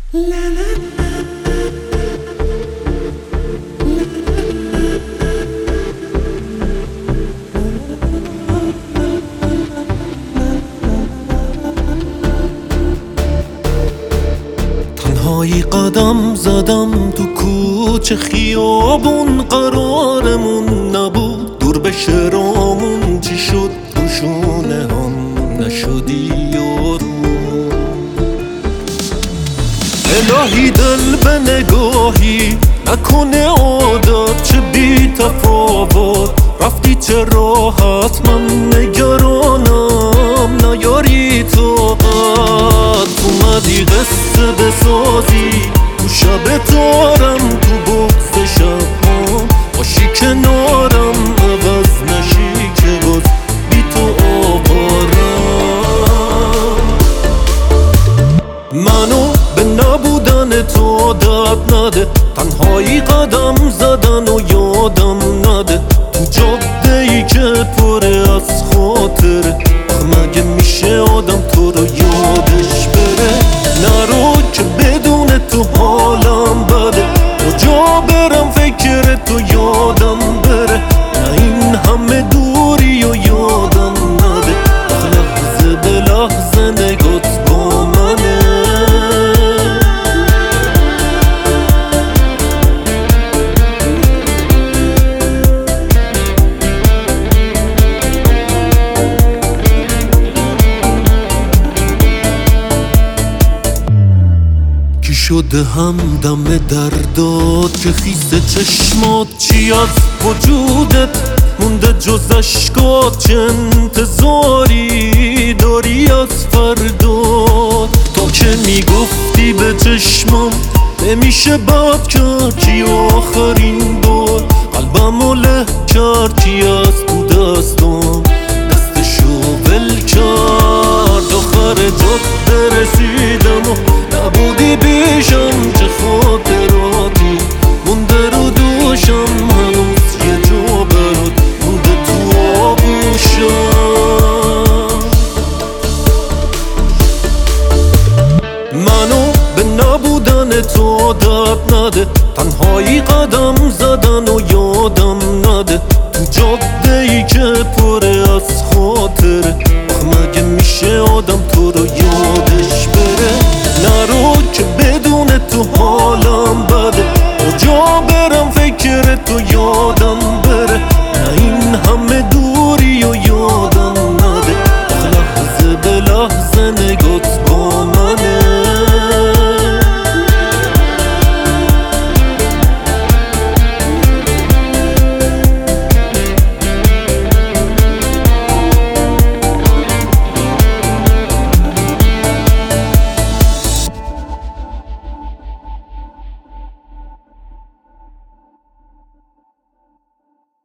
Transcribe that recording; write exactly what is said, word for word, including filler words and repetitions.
تنهایی قدم زدم تو کوچه خیابون، قرارمون نبود دور بشه رامون. چی شد روشونه هم نشدی یارو؟ الهی دل به نگاهی نکنه عادت، چه بی تفاوت رفتی چه راحت. من نگرانم نیاری طاقت، اومدی قصه بسازی تو شب تارم، تو بغض شبها باشی کنارم، عوض نشی که باز بی تو آوارم. منو به نبودن تو داد نده، تنهایی قدم زدن و یادم نده. تو جاده ای که پره از خاطره، مگه میشه آدم تو رو یادش بره؟ نرو که بدون تو حالم بده، کجا برم فکر تو یادم بره. نه این همه دوری و یادم نده، لحظه به لحظه نگات با منه. کی شده همدم درداد که خیس چشمات؟ چی از وجودت مونده جز اشکات؟ چه انتظاری داری از فردا؟ تا که میگفتی به چشمم نمیشه بد کرد، چی آخرین بار قلبم رو له کرد؟ چی از تو دستم دستشو ول کرد؟ آخر جاده رسیدم و نبودی پیشم، چه خاطراتی مونده رو دوشم، هنوز یه جا برات مونده تو آغوشم. منو به نبودن تو داد نده، تنهایی قدم زدن و